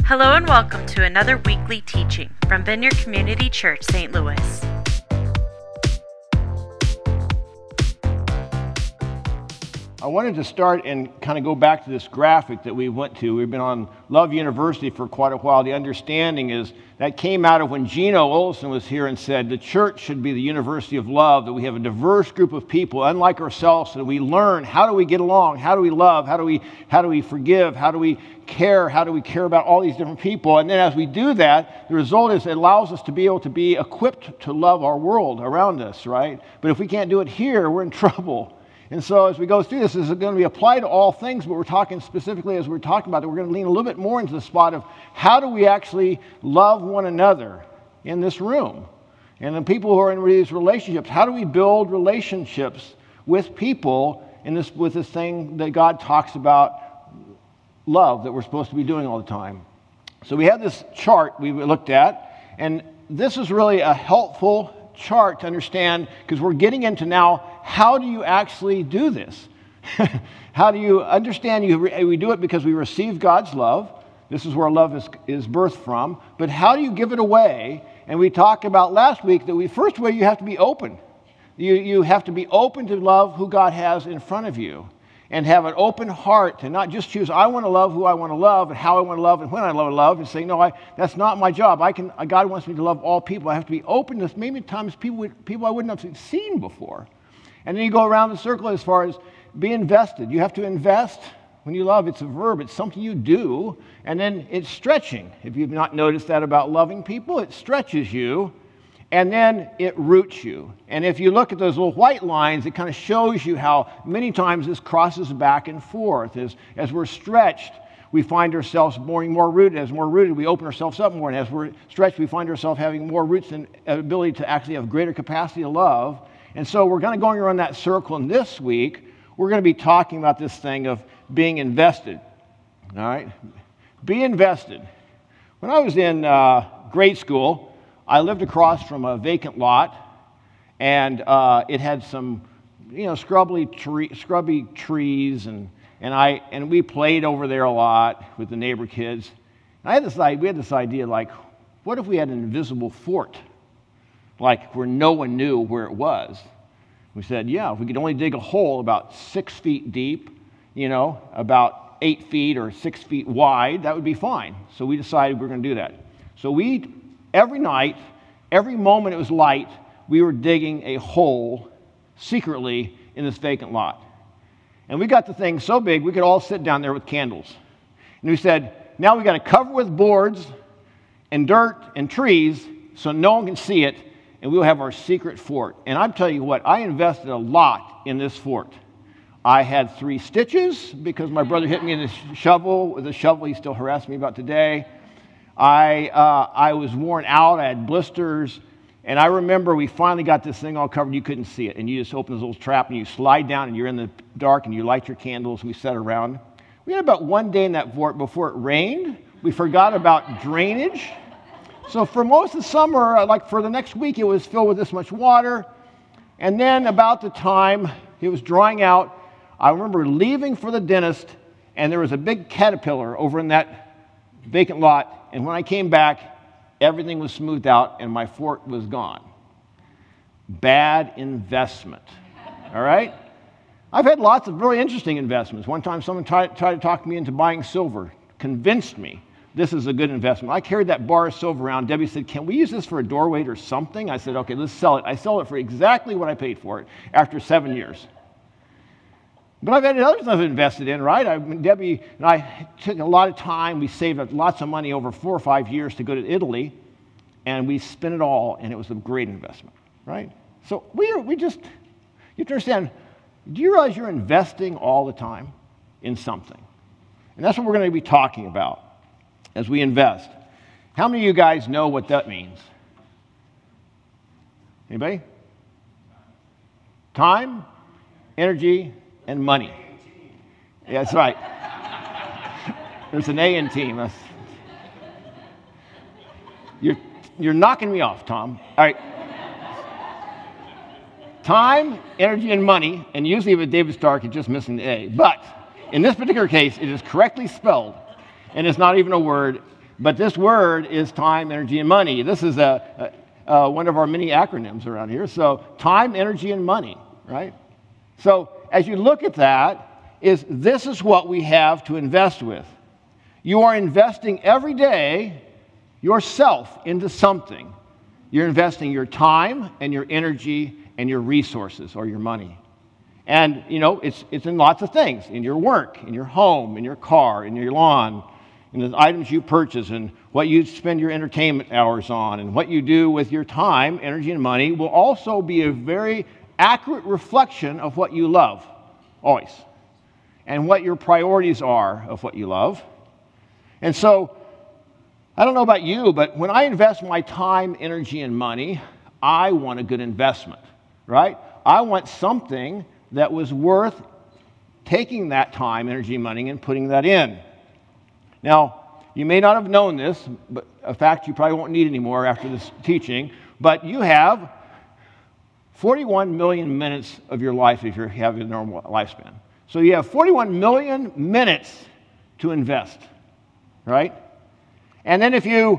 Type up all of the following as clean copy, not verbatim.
Hello and welcome to another weekly teaching from Vineyard Community Church, St. Louis. I wanted to start and kind of go back to this graphic that we went to. We've been on Love University for quite a while. The understanding is that came out of when Gino Olson was here and said the church should be the university of love, that we have a diverse group of people, unlike ourselves, so that we learn how do we get along, how do we love, how do we forgive, how do we care about all these different people. And then as we do that, the result is it allows us to be able to be equipped to love our world around us, right? But if we can't do it here, we're in trouble. And so as we go through this is going to be applied to all things, but we're talking specifically as we're talking about it, we're going to lean a little bit more into the spot of how do we actually love one another in this room? And the people who are in these relationships, how do we build relationships with people with this thing that God talks about, love, that we're supposed to be doing all the time? So we have this chart we looked at, and this is really a helpful chart to understand, because we're getting into now, how do you actually do this? How do you understand we do it because we receive God's love. This is where love is birthed from. But how do you give it away? And we talked about last week that first way you have to be open. You have to be open to love who God has in front of you, and have an open heart to not just choose, I want to love who I want to love and how I want to love and when I want to love, and say, no, that's not my job. God wants me to love all people. I have to be open to maybe at times people I wouldn't have seen before. And then you go around the circle as far as be invested. You have to invest when you love. It's a verb. It's something you do. And then it's stretching. If you've not noticed that about loving people, it stretches you. And then it roots you. And if you look at those little white lines, it kind of shows you how many times this crosses back and forth. As we're stretched, we find ourselves more rooted. As we're rooted, we open ourselves up more. And as we're stretched, we find ourselves having more roots and ability to actually have greater capacity to love. And so we're going to go around that circle. And this week, we're going to be talking about this thing of being invested. All right? Be invested. When I was in grade school, I lived across from a vacant lot, and it had some, scrubby trees, and we played over there a lot with the neighbor kids. And we had this idea, like, what if we had an invisible fort, like where no one knew where it was? We said, yeah, if we could only dig a hole about 6 feet deep, about 8 feet or 6 feet wide, that would be fine. So we decided we were going to do that. So every night, every moment it was light, we were digging a hole secretly in this vacant lot. And we got the thing so big, we could all sit down there with candles. And we said, now we got to cover with boards and dirt and trees so no one can see it, and we'll have our secret fort. And I'm telling you what, I invested a lot in this fort. I had 3 stitches because my brother hit me in the shovel. With a shovel he still harassed me about today. I was worn out, I had blisters, and I remember we finally got this thing all covered, you couldn't see it, and you just open this little trap, and you slide down, and you're in the dark, and you light your candles, and we sat around. We had about 1 day in that fort before it rained. We forgot about drainage. So for most of the summer, like for the next week, it was filled with this much water, and then about the time it was drying out, I remember leaving for the dentist, and there was a big caterpillar over in that vacant lot. And when I came back, everything was smoothed out and my fort was gone. Bad investment. All right? I've had lots of really interesting investments. One time someone tried to talk me into buying silver, convinced me this is a good investment. I carried that bar of silver around. Debbie said, can we use this for a doorway or something? I said, okay, let's sell it. I sold it for exactly what I paid for it after 7 years. But I've had others I've invested in, right? Debbie and I took a lot of time. We saved lots of money over 4 or 5 years to go to Italy, and we spent it all, and it was a great investment, right? So you have to understand, do you realize you're investing all the time in something? And that's what we're going to be talking about as we invest. How many of you guys know what that means? Anybody? Time, energy, and money. Yeah, that's right. There's an A in team. You're knocking me off, Tom. All right. Time, energy, and money, and usually with David Stark, it's just missing the A. But in this particular case, it is correctly spelled, and it's not even a word. But this word is time, energy, and money. This is one of our many acronyms around here. So time, energy, and money, right? So as you look at that, this is what we have to invest with. You are investing every day yourself into something. You're investing your time and your energy and your resources or your money. And, it's in lots of things, in your work, in your home, in your car, in your lawn, in the items you purchase, and what you spend your entertainment hours on, and what you do with your time, energy, and money will also be a very accurate reflection of what you love, always, and what your priorities are of what you love. And so, I don't know about you, but when I invest my time, energy, and money, I want a good investment, right? I want something that was worth taking that time, energy, money, and putting that in. Now, you may not have known this, but a fact you probably won't need anymore after this teaching, but you have 41 million minutes of your life if you have a normal lifespan. So you have 41 million minutes to invest, right? And then if you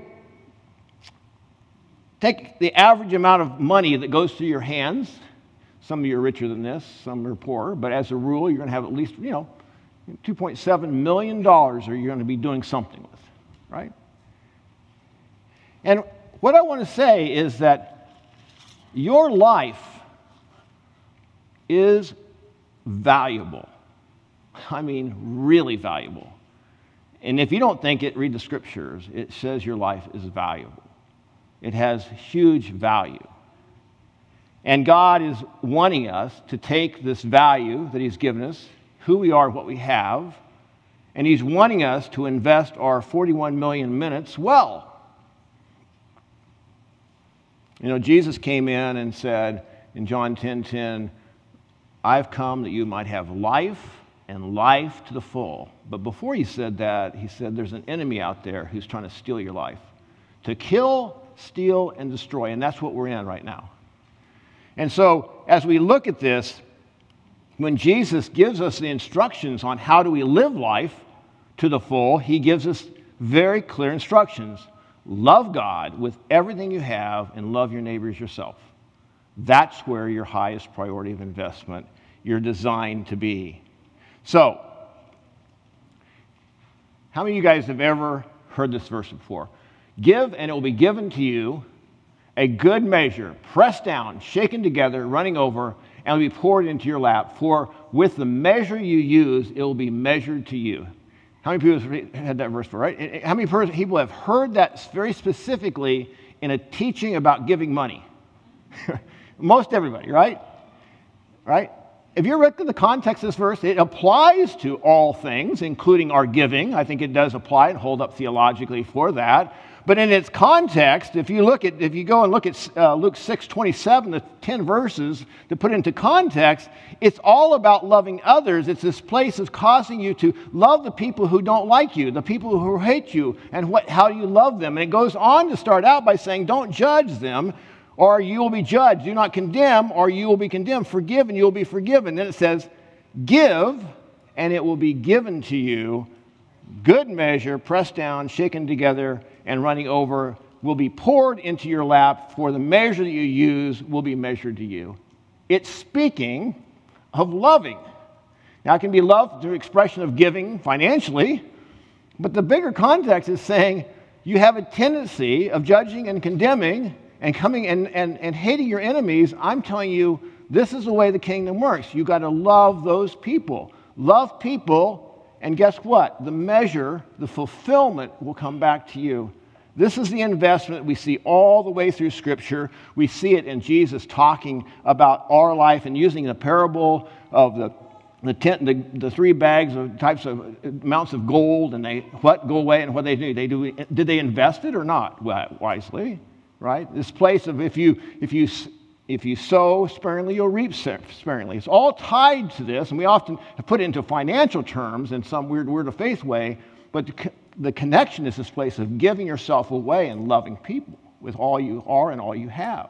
take the average amount of money that goes through your hands, some of you are richer than this, some are poorer, but as a rule, you're going to have at least, $2.7 million are you going to be doing something with, right? And what I want to say is that your life is valuable. I mean, really valuable. And if you don't think it, read the scriptures. It says your life is valuable. It has huge value. And God is wanting us to take this value that He's given us, who we are, what we have, and He's wanting us to invest our 41 million minutes well. Jesus came in and said in John 10:10, I've come that you might have life and life to the full. But before He said that, He said there's an enemy out there who's trying to steal your life, to kill, steal, and destroy. And that's what we're in right now. And so as we look at this, when Jesus gives us the instructions on how do we live life to the full, He gives us very clear instructions. Love God with everything you have and love your neighbor as yourself. That's where your highest priority of investment, you're designed to be. So, how many of you guys have ever heard this verse before? Give and it will be given to you a good measure, pressed down, shaken together, running over, and will be poured into your lap. For with the measure you use, it will be measured to you. How many people have had that verse before, right? How many people have heard that very specifically in a teaching about giving money? Most everybody, right? Right? If you look at the context of this verse, it applies to all things, including our giving. I think it does apply and hold up theologically for that. But in its context, if you go and look at Luke 6:27, the 10 verses to put into context, it's all about loving others. It's this place of causing you to love the people who don't like you, the people who hate you, and how you love them. And it goes on to start out by saying, don't judge them, or you will be judged. Do not condemn, or you will be condemned. Forgive, and you will be forgiven. Then it says, give, and it will be given to you. Good measure, pressed down, shaken together, and running over will be poured into your lap, for the measure that you use will be measured to you. It's speaking of loving. Now, it can be love through expression of giving financially, but the bigger context is saying you have a tendency of judging and condemning and coming and hating your enemies. I'm telling you, this is the way the kingdom works. You've got to love those people. Love people. And guess what? The measure, the fulfillment will come back to you. This is the investment we see all the way through Scripture. We see it in Jesus talking about our life and using the parable of the 3 bags of types of amounts of gold, and they go away, and what they do. Did they invest it or not? Wisely, right? This place of if you sow sparingly, you'll reap sparingly. It's all tied to this, and we often put it into financial terms in some weird word of faith way, but the connection is this place of giving yourself away and loving people with all you are and all you have.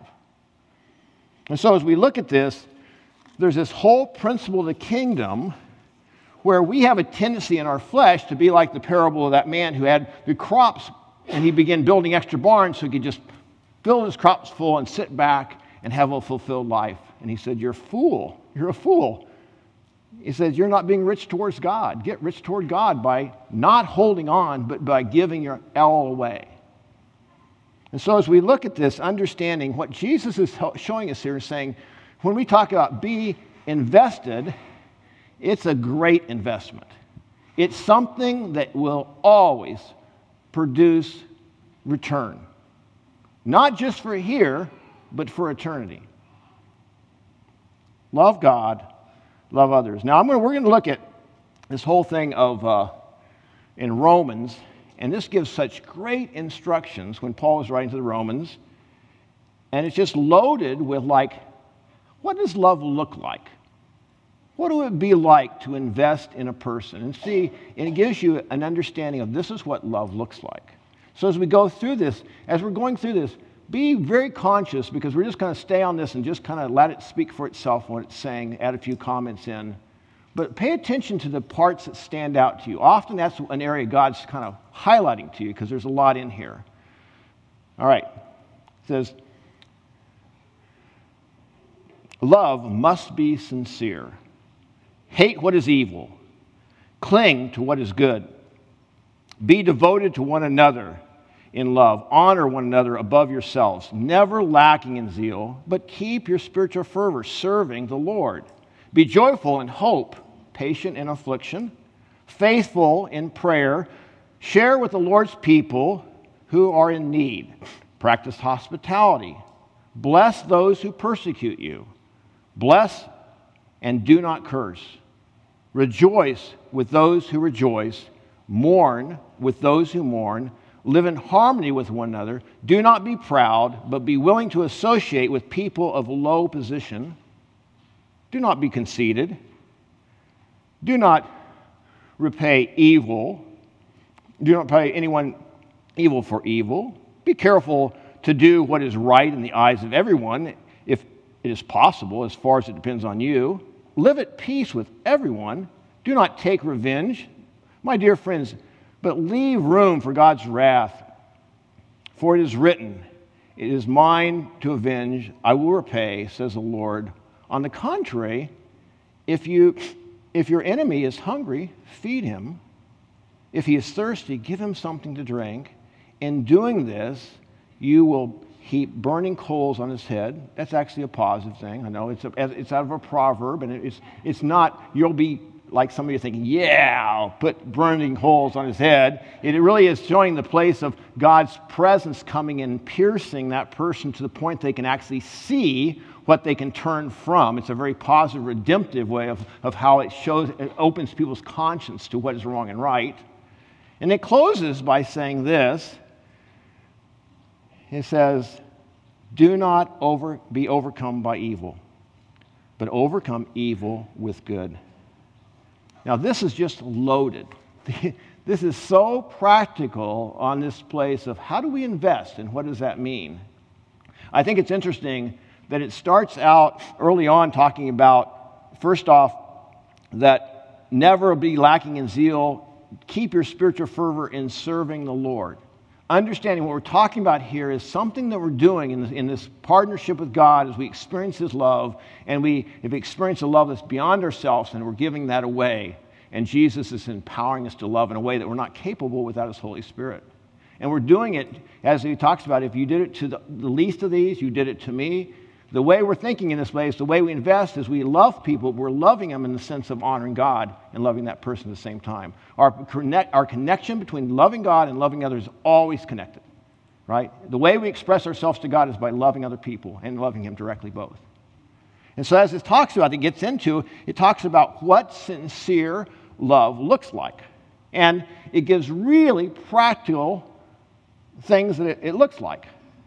And so as we look at this, there's this whole principle of the kingdom where we have a tendency in our flesh to be like the parable of that man who had the crops And he began building extra barns so he could just fill his crops full and sit back and have a fulfilled life. And he said, "You're a fool. You're a fool." He says, "You're not being rich towards God. Get rich toward God by not holding on, but by giving your all away." And so as we look at this, understanding what Jesus is showing us here, saying, when we talk about be invested, it's a great investment. It's something that will always produce return. Not just for here, but for eternity. Love God, love others. Now we're going to look at this whole thing of in Romans, and this gives such great instructions when Paul is writing to the Romans, and it's just loaded with what does love look like? What would it be like to invest in a person? And it gives you an understanding of this is what love looks like. So as we go through this, be very conscious, because we're just going to stay on this and just kind of let it speak for itself what it's saying, add a few comments in. But pay attention to the parts that stand out to you. Often that's an area God's kind of highlighting to you because there's a lot in here. All right. It says, love must be sincere. Hate what is evil. Cling to what is good. Be devoted to one another in love. Honor one another above yourselves. Never lacking in zeal, but keep your spiritual fervor, serving the Lord. Be joyful in hope, patient in affliction, faithful in prayer. Share with the Lord's people who are in need. Practice hospitality. Bless those who persecute you. Bless and do not curse. Rejoice with those who rejoice. Mourn with those who mourn. Live in harmony with one another. Do not be proud, but be willing to associate with people of low position. Do not be conceited. Do not repay evil. Do not pay anyone evil for evil. Be careful to do what is right in the eyes of everyone, if it is possible, as far as it depends on you. Live at peace with everyone. Do not take revenge, my dear friends, but leave room for God's wrath. For it is written, "It is mine to avenge, I will repay, says the Lord." On the contrary, if your enemy is hungry, feed him. If he is thirsty, give him something to drink. In doing this, you will heap burning coals on his head. That's actually a positive thing. I know it's out of a proverb, and it's not, you'll be like some of you thinking, yeah, I'll put burning holes on his head. It really is showing the place of God's presence coming and piercing that person to the point they can actually see what they can turn from. It's a very positive, redemptive way of how it opens people's conscience to what is wrong and right. And it closes by saying this. It says, "Do not be overcome by evil, but overcome evil with good." Now, this is just loaded. This is so practical on this place of how do we invest and what does that mean? I think it's interesting that it starts out early on talking about, first off, that never be lacking in zeal, keep your spiritual fervor in serving the Lord. Understanding what we're talking about here is something that we're doing in this partnership with God as we experience His love, and we have experienced a love that's beyond ourselves, and we're giving that away. And Jesus is empowering us to love in a way that we're not capable without His Holy Spirit. And we're doing it, as He talks about, if you did it to the least of these, you did it to me. The way we're thinking in this place, the way we invest is we love people, we're loving them in the sense of honoring God and loving that person at the same time. Our connection between loving God and loving others is always connected, right? The way we express ourselves to God is by loving other people and loving Him directly both. And so as it talks about, it talks about what sincere love looks like. And it gives really practical things that it looks like.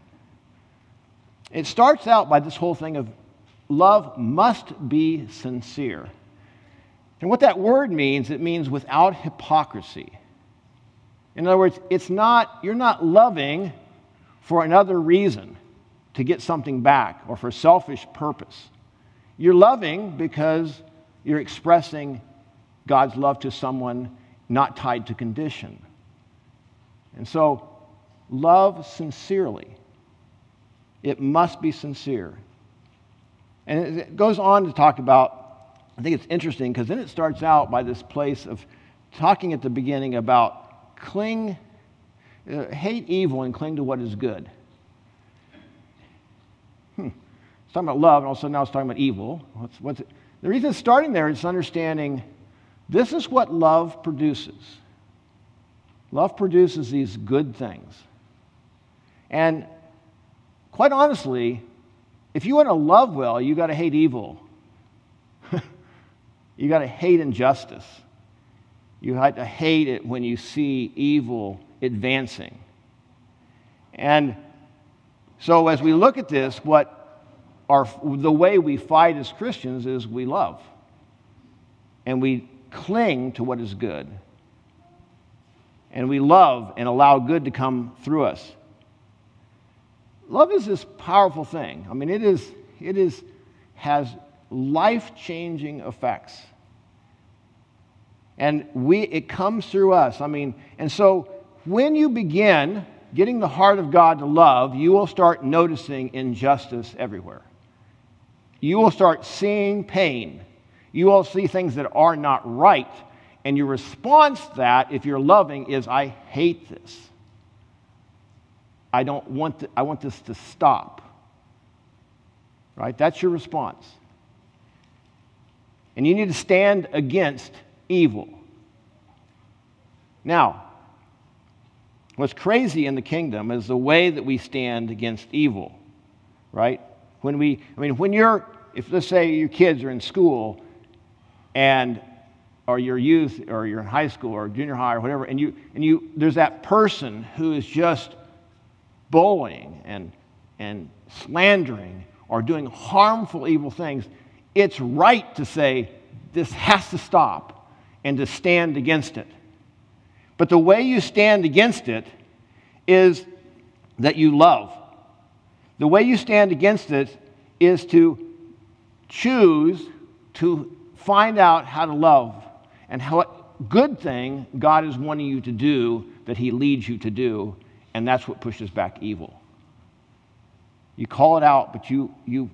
It starts out by this whole thing of love must be sincere. And what that word means, it means without hypocrisy. In other words, you're not loving for another reason, to get something back or for selfish purpose. You're loving because you're expressing God's love to someone not tied to condition. And so love sincerely. It must be sincere. And it goes on to talk about, I think it's interesting, because then it starts out by this place of talking at the beginning about hate evil and cling to what is good. It's talking about love, and also now it's talking about evil. The reason it's starting there is understanding this is what love produces. Love produces these good things. And quite honestly, if you want to love well, you got to hate evil. You got to hate injustice. You have to hate it when you see evil advancing. And so as we look at this, the way we fight as Christians is we love. And we cling to what is good. And we love and allow good to come through us. Love is this powerful thing. I mean, it has life-changing effects. And it comes through us. I mean, and so when you begin getting the heart of God to love, you will start noticing injustice everywhere. You will start seeing pain. You will see things that are not right. And your response to that, if you're loving, is, I hate this. I want this to stop. Right? That's your response. And you need to stand against evil. Now, what's crazy in the kingdom is the way that we stand against evil. Right? If let's say your kids are in school or your youth, or you're in high school or junior high or whatever, and there's that person who is just bullying and slandering or doing harmful, evil things, it's right to say, this has to stop, and to stand against it. But the way you stand against it is that you love. The way you stand against it is to choose to find out how to love and what good thing God is wanting you to do that He leads you to do, and that's what pushes back evil. You call it out, but you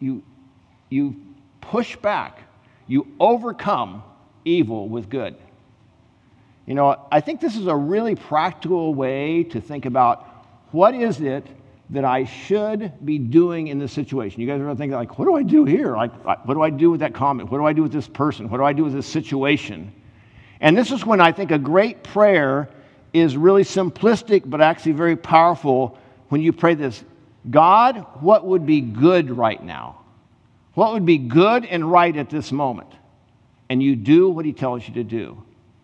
push back. You overcome evil with good. You know, I think this is a really practical way to think about what is it that I should be doing in this situation. You guys are thinking, like, what do I do here? What do I do with that comment? What do I do with this person? What do I do with this situation? And this is when I think a great prayer is really simplistic, but actually very powerful when you pray this. God, what would be good right now? What would be good and right at this moment? And you do what He tells you to do.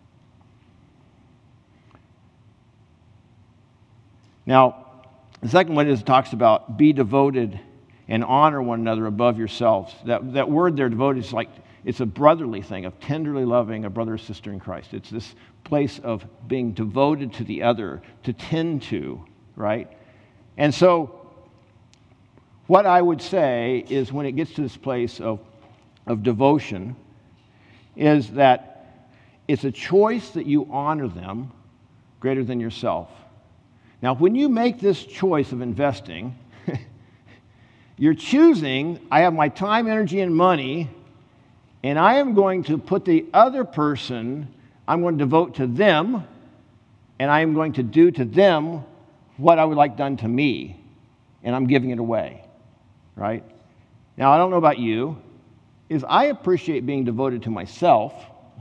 Now, the second one is it talks about be devoted and honor one another above yourselves. That word there, devoted, is like, it's a brotherly thing, of tenderly loving a brother or sister in Christ. It's this place of being devoted to the other, to tend to, right? And so, what I would say is when it gets to this place of devotion, is that it's a choice that you honor them greater than yourself. Now, when you make this choice of investing, you're choosing, I have my time, energy, and money, and I am going to put the other person, I'm going to devote to them, and I am going to do to them what I would like done to me, and I'm giving it away, right? Now, I don't know about you, I appreciate being devoted to myself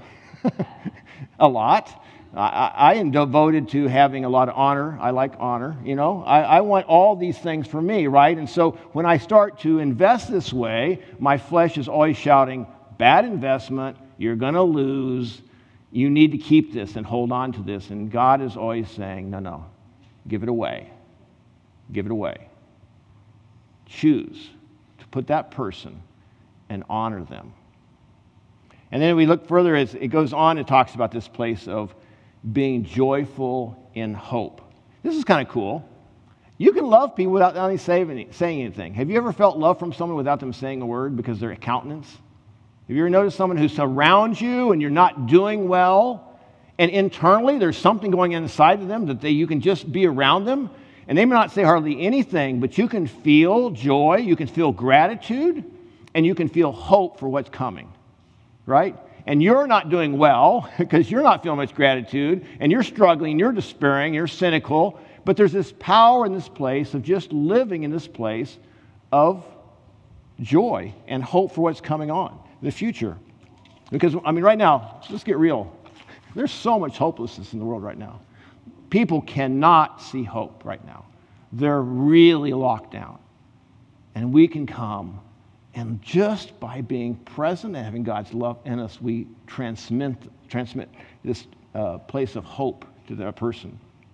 a lot. I am devoted to having a lot of honor. I like honor, you know. I want all these things for me, right? And so when I start to invest this way, my flesh is always shouting, bad investment, you're going to lose, you need to keep this and hold on to this. And God is always saying, no, give it away. Give it away. Choose to put that person and honor them. And then we look further as it goes on, it talks about this place of being joyful in hope. This is kind of cool. You can love people without them saying anything. Have you ever felt love from someone without them saying a word because of their countenance? Have you ever noticed someone who surrounds you and you're not doing well, and internally there's something going inside of them that you can just be around them, and they may not say hardly anything, but you can feel joy, you can feel gratitude, and you can feel hope for what's coming, right? And you're not doing well because you're not feeling much gratitude, and you're struggling, you're despairing, you're cynical, but there's this power in this place of just living in this place of joy and hope for what's coming on in the future. Because, I mean, right now, let's get real. There's so much hopelessness in the world right now. People cannot see hope right now. They're really locked down. And we can come, and just by being present and having God's love in us, we transmit this place of hope to that person.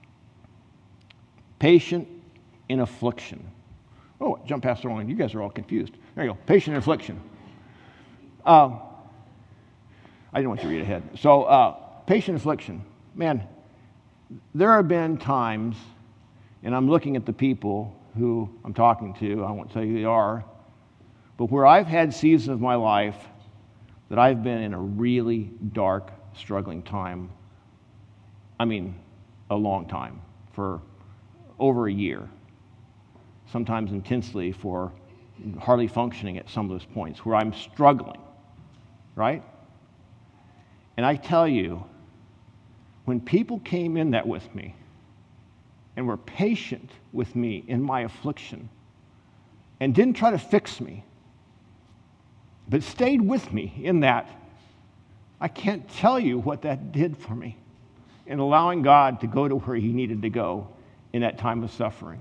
Patient in affliction. Oh, jump past the one. You guys are all confused. There you go. Patient in affliction. I didn't want you to read ahead. So, patient affliction. Man, there have been times, and I'm looking at the people who I'm talking to, I won't tell you who they are, but where I've had seasons of my life that I've been in a really dark, struggling time. I mean, a long time, for over a year, sometimes intensely for hardly functioning at some of those points where I'm struggling, right? And I tell you, when people came in that with me and were patient with me in my affliction and didn't try to fix me, but stayed with me in that, I can't tell you what that did for me in allowing God to go to where he needed to go in that time of suffering.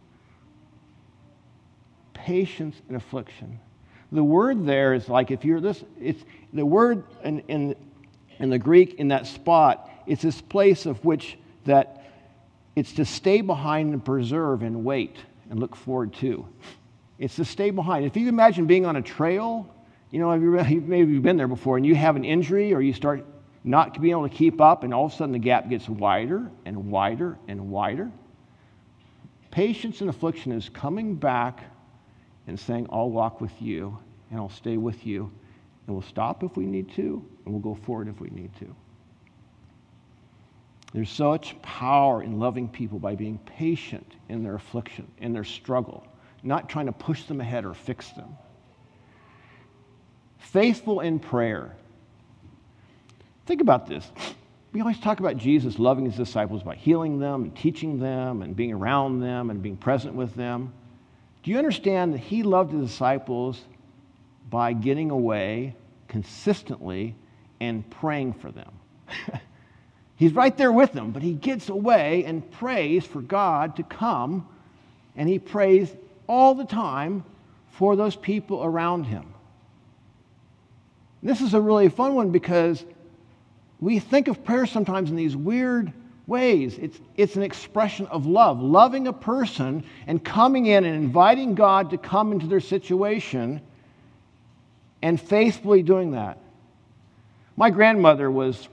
Patience in affliction. The word there is like, if you're this, it's the word in the Greek in that spot, it's this place of which that it's to stay behind and preserve and wait and look forward to. It's to stay behind. If you imagine being on a trail, you know, maybe you've been there before, and you have an injury or you start not being able to keep up, and all of a sudden the gap gets wider and wider and wider. Patience in affliction is coming back and saying, I'll walk with you, and I'll stay with you, and we'll stop if we need to, and we'll go forward if we need to. There's such power in loving people by being patient in their affliction, in their struggle, not trying to push them ahead or fix them. Faithful in prayer. Think about this. We always talk about Jesus loving his disciples by healing them and teaching them and being around them and being present with them. Do you understand that he loved his disciples by getting away consistently and praying for them? He's right there with them, but he gets away and prays for God to come, and he prays all the time for those people around him. This is a really fun one because we think of prayer sometimes in these weird ways. It's an expression of love, loving a person and coming in and inviting God to come into their situation and faithfully doing that. My grandmother was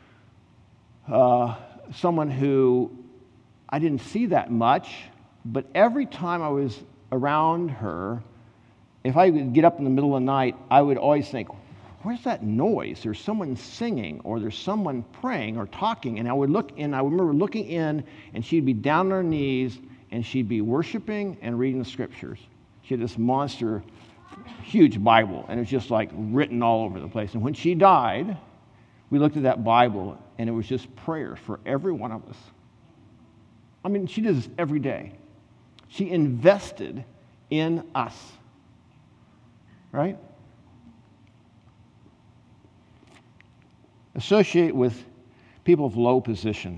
someone who I didn't see that much, but every time I was around her, if I would get up in the middle of the night, I would always think, where's that noise? There's someone singing, or there's someone praying or talking. And I would look in, I remember looking in, and she'd be down on her knees, and she'd be worshiping and reading the scriptures. She had this monster, huge Bible, and it was just like written all over the place. And when she died, we looked at that Bible, and it was just prayers for every one of us. I mean, she did this every day. She invested in us, right? Associate with people of low position.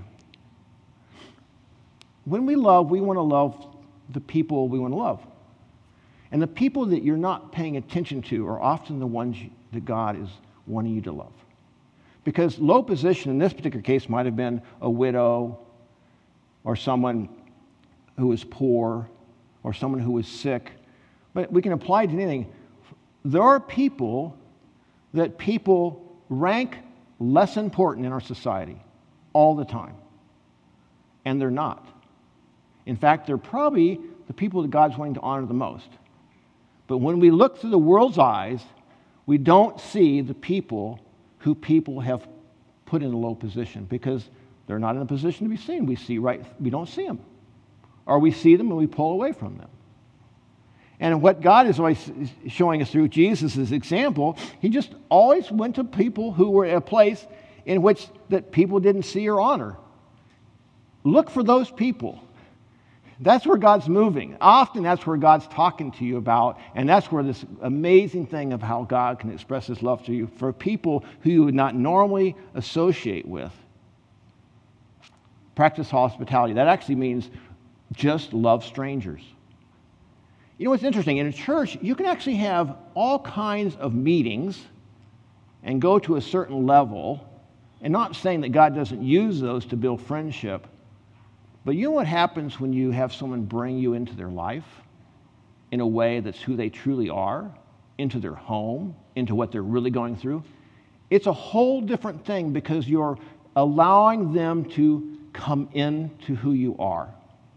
When we love, we want to love the people we want to love. And the people that you're not paying attention to are often the ones that God is wanting you to love. Because low position in this particular case might have been a widow, or someone who was poor, or someone who was sick. But we can apply it to anything. There are people that people rank less important in our society all the time. And they're not. In fact, they're probably the people that God's wanting to honor the most. But when we look through the world's eyes, we don't see the people who people have put in a low position because they're not in a position to be seen. We don't see them. or we see them and we pull away from them. And what God is always showing us through Jesus' example, he just always went to people who were at a place in which that people didn't see or honor. Look for those people. That's where God's moving. Often that's where God's talking to you about, and that's where this amazing thing of how God can express his love to you for people who you would not normally associate with. Practice hospitality. That actually means just love strangers. You know what's interesting? In a church, you can actually have all kinds of meetings and go to a certain level, and not saying that God doesn't use those to build friendship, but you know what happens when you have someone bring you into their life in a way that's who they truly are, into their home, into what they're really going through? It's a whole different thing because you're allowing them to come into who you are.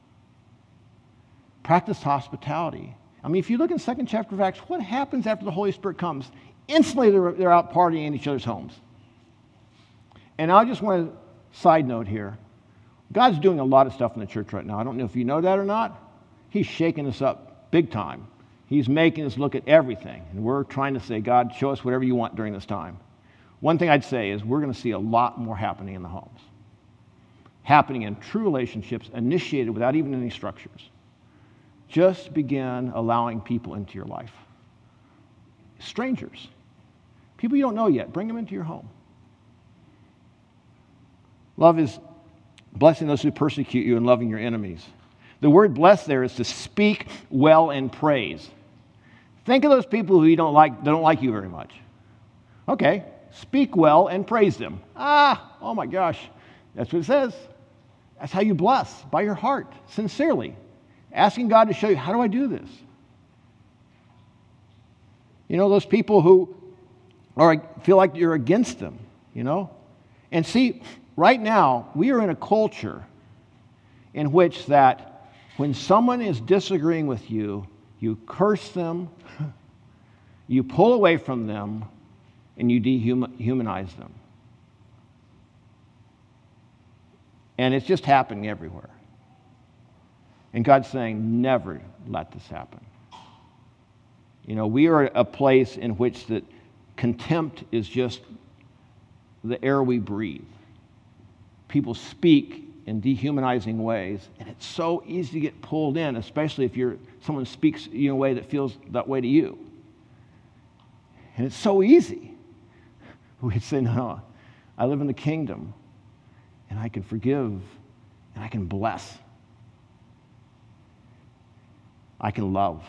Practice hospitality. I mean, if you look in the second chapter of Acts, what happens after the Holy Spirit comes? Instantly, they're out partying in each other's homes. And I just want to side note here. God's doing a lot of stuff in the church right now. I don't know if you know that or not. He's shaking us up big time. He's making us look at everything. And we're trying to say, God, show us whatever you want during this time. One thing I'd say is we're going to see a lot more happening in the homes. Happening in true relationships, initiated without even any structures. Just begin allowing people into your life. Strangers. People you don't know yet. Bring them into your home. Love is blessing those who persecute you and loving your enemies. The word bless there is to speak well and praise. Think of those people who you don't like you very much. Okay, speak well and praise them. Oh my gosh, that's what it says. That's how you bless, by your heart, sincerely. Asking God to show you, how do I do this? You know, those people who feel like you're against them, you know? And see, right now, we are in a culture in which that when someone is disagreeing with you, you curse them, you pull away from them, and you dehumanize them. And it's just happening everywhere. And God's saying, never let this happen. You know, we are a place in which that contempt is just the air we breathe. People speak in dehumanizing ways, and it's so easy to get pulled in, especially if someone speaks in a way that feels that way to you. And it's so easy. We'd say, no, I live in the kingdom, and I can forgive, and I can bless. I can love.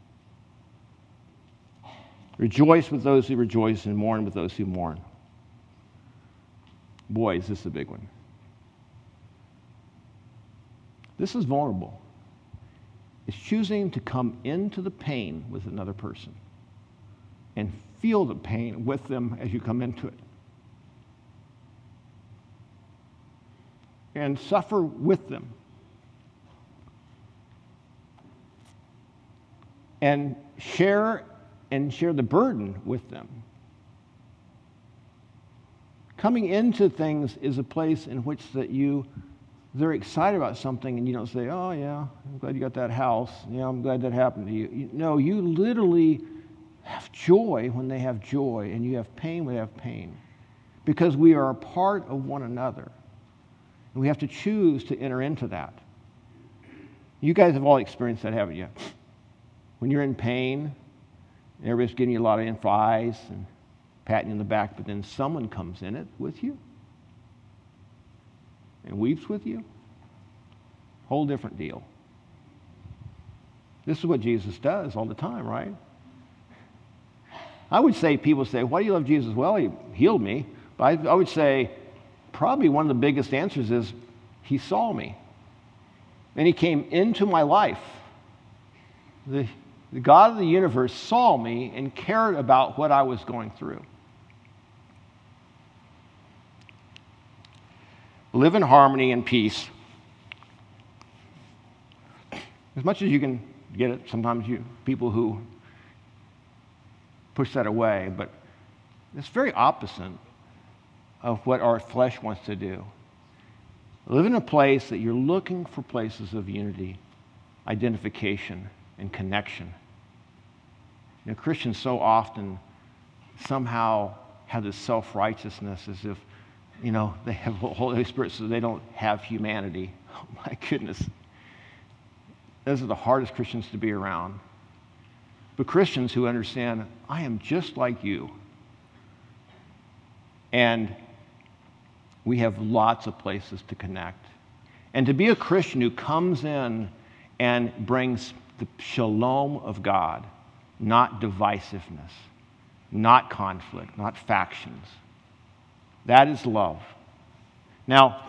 Rejoice with those who rejoice and mourn with those who mourn. Boys, this is a big one. This is vulnerable. It's choosing to come into the pain with another person and feel the pain with them as you come into it. And suffer with them. And share the burden with them. Coming into things is a place in which that they're excited about something, and you don't say, oh yeah, I'm glad you got that house. Yeah, I'm glad that happened to you. No, you literally have joy when they have joy, and you have pain when they have pain. Because we are a part of one another. And we have to choose to enter into that. You guys have all experienced that, haven't you? When you're in pain, everybody's giving you a lot of advice and patting you in the back, but then someone comes in it with you and weeps with you. Whole different deal. This is what Jesus does all the time, right? I would say, people say, why do you love Jesus? Well, he healed me. But I would say, probably one of the biggest answers is, he saw me. And he came into my life. The God of the universe saw me and cared about what I was going through. Live in harmony and peace. As much as you can get it, sometimes people who push that away, but it's very opposite of what our flesh wants to do. Live in a place that you're looking for places of unity identification and connection. You know, Christians so often somehow have this self-righteousness as if, you know, they have the Holy Spirit so they don't have humanity. Oh my goodness. Those are the hardest Christians to be around. But Christians who understand, I am just like you. And we have lots of places to connect. And to be a Christian who comes in and brings the shalom of God, not divisiveness, not conflict, not factions. That is love. Now,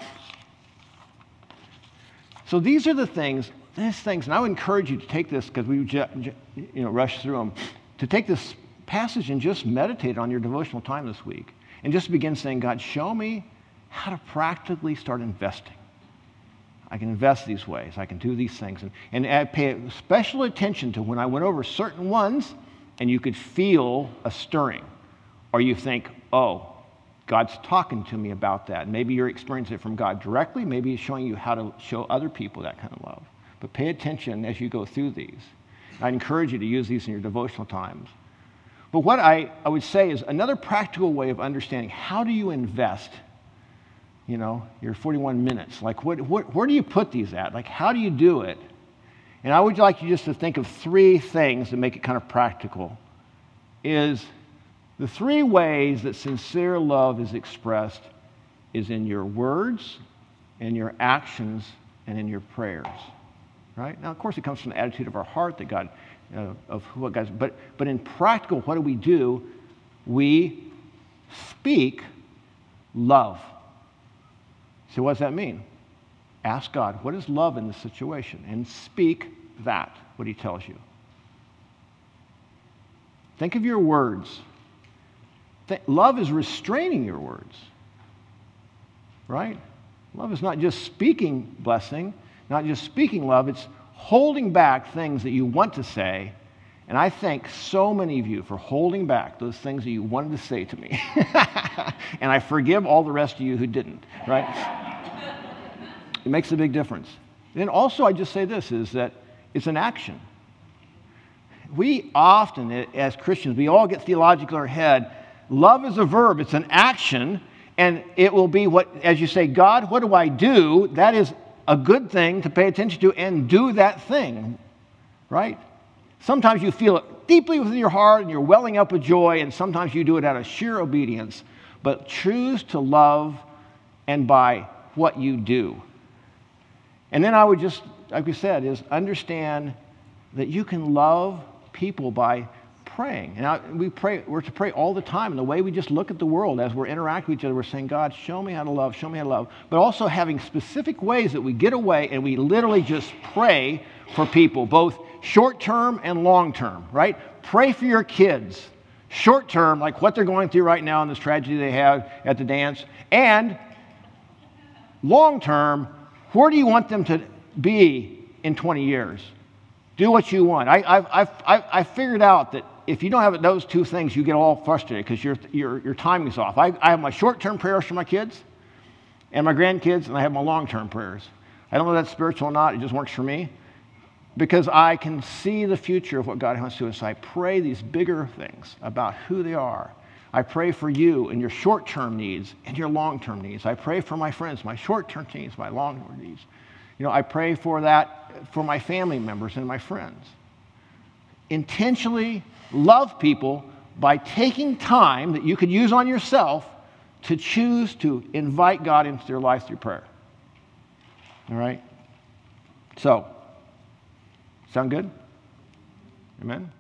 so these are the things, and I would encourage you to take this, because we rush through them, to take this passage and just meditate on your devotional time this week. And just begin saying, God, show me how to practically start investing. I can invest these ways. I can do these things. And I pay special attention to when I went over certain ones and you could feel a stirring. Or you think, oh, God's talking to me about that. Maybe you're experiencing it from God directly. Maybe He's showing you how to show other people that kind of love. But pay attention as you go through these. I'd encourage you to use these in your devotional times. But what I would say is another practical way of understanding how do you invest, you know, your 41 minutes. Like, where do you put these at? Like, how do you do it? And I would like you just to think of three things that make it kind of practical. Is the three ways that sincere love is expressed is in your words, in your actions, and in your prayers. Right? Now, of course, it comes from the attitude of our heart that God, of what God's, but in practical, what do? We speak love. So what does that mean? Ask God, what is love in this situation? And speak that, what He tells you. Think of your words. Love is restraining your words. Right? Love is not just speaking blessing, not just speaking love, it's holding back things that you want to say. And I thank so many of you for holding back those things that you wanted to say to me. And I forgive all the rest of you who didn't, right? It makes a big difference. And also, I just say this, is that it's an action. We often, as Christians, we all get theological in our head. Love is a verb, it's an action, and it will be what, as you say, God, what do I do? That is a good thing to pay attention to and do that thing, right? Sometimes you feel it deeply within your heart and you're welling up with joy, and sometimes you do it out of sheer obedience. But choose to love and by what you do. And then I would just, like we said, is understand that you can love people by praying. And we're to pray all the time. And the way we just look at the world as we're interacting with each other, we're saying, God, show me how to love, show me how to love. But also having specific ways that we get away and we literally just pray for people, both short-term and long-term, right? Pray for your kids. Short-term, like what they're going through right now and this tragedy they have at the dance. And long-term, where do you want them to be in 20 years? Do what you want. I figured out that if you don't have those two things, you get all frustrated because your timing's off. I have my short-term prayers for my kids and my grandkids, and I have my long-term prayers. I don't know if that's spiritual or not. It just works for me because I can see the future of what God wants to do. So I pray these bigger things about who they are. I pray for you and your short-term needs and your long-term needs. I pray for my friends, my short-term needs, my long-term needs. You know, I pray for that for my family members and my friends. Intentionally love people by taking time that you could use on yourself to choose to invite God into their life through prayer. All right? So, sound good? Amen?